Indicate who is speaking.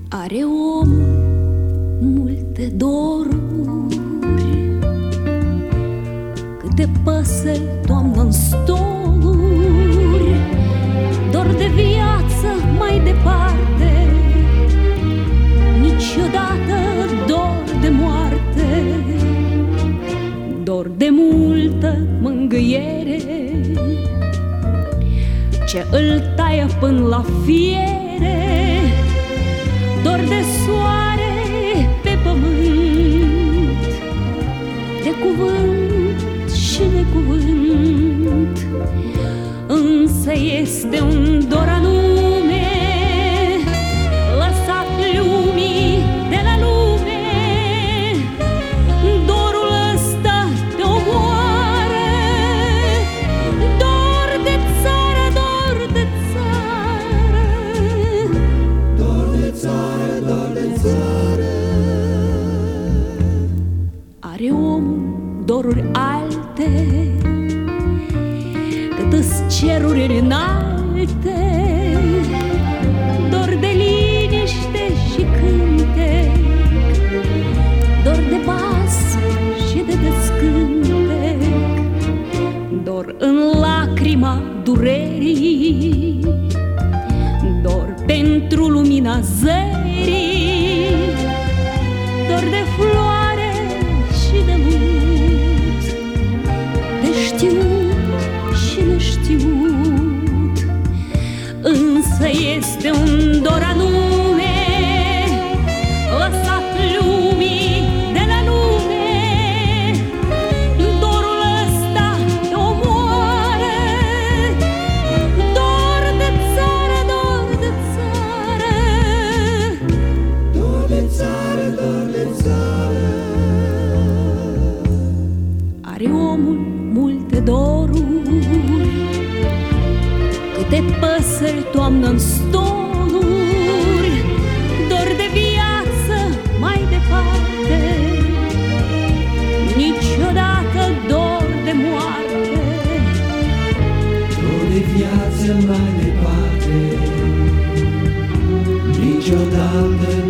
Speaker 1: Are omul multe doruri, câte păsări toamnă-n stoluri, dor de viață mai departe, niciodată dor de moarte, dor de multă mângâiere, ce îl taie până la fiere, dor de soare pe pământ, de cuvânt și necuvânt. Însă este un dor anume, lăsat lumii de la lume. Dorul ăsta te omoară, dor de țară, dor de țară,
Speaker 2: dor de țară, dor de țară.
Speaker 1: Are omul doruri alte, cât-s ceruri înalte, dor de liniște și cântec, dor de pasări și de descântec, dor în lacrima durerii, dor pentru lumina zării, dor de floare și de lut, de știut și neștiut. Însă este un dor anume, lăsat lumii de la lume. Dorul ăsta te omoară, dor de țară, dor de țară,
Speaker 2: dor de țară, dor de țară.
Speaker 1: Are omul multe doruri, câte păsări toamnă-n stoluri, dor de viață mai departe, niciodată dor de moarte,
Speaker 2: Dor de viață mai departe, niciodată